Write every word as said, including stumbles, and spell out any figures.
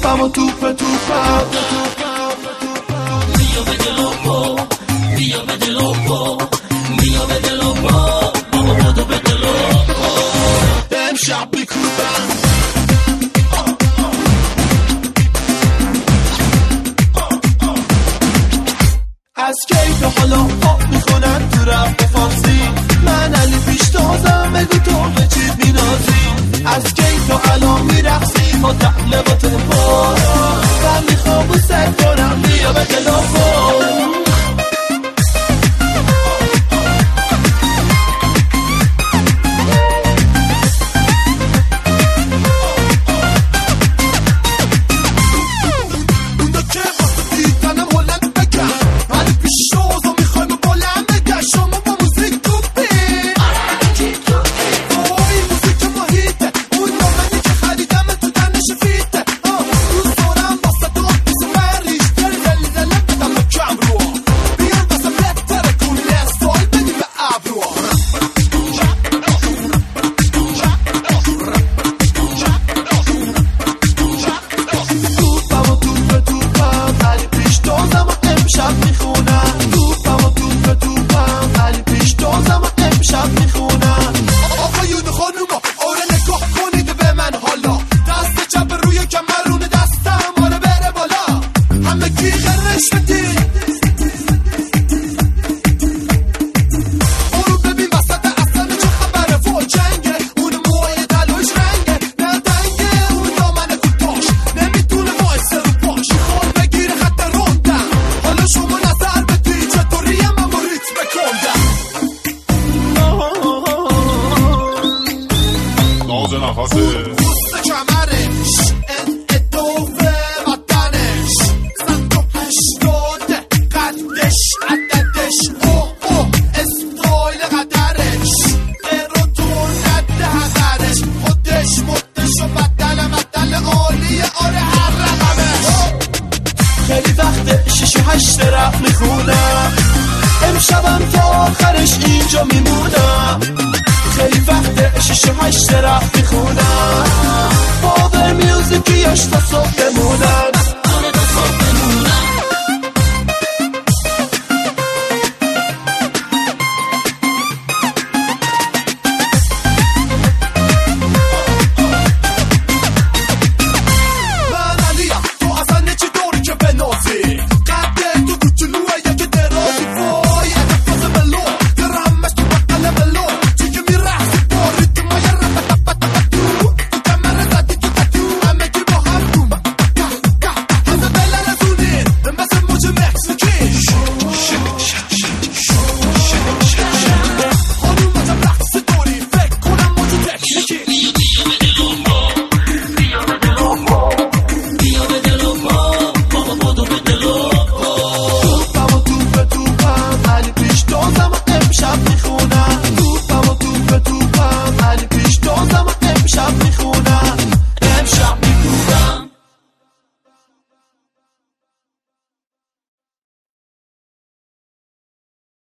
توپم و توپ توپم بیا به دلوپو بیا به دلوپو بیا به دلوپو بابا بودو به دلوپو امشب میکوبم از کیف حالا پاپ میخونن تو رفت فارسی من علی پیش تازم بگو تو به چی مینازی از کیف تو الان میرقصی با تقلبات پا من میخوام و سر کنم بیا به دلوپو امشبم تا آخرش اینجا میمونم خیلی وقت شیش و هشت رفت میخونم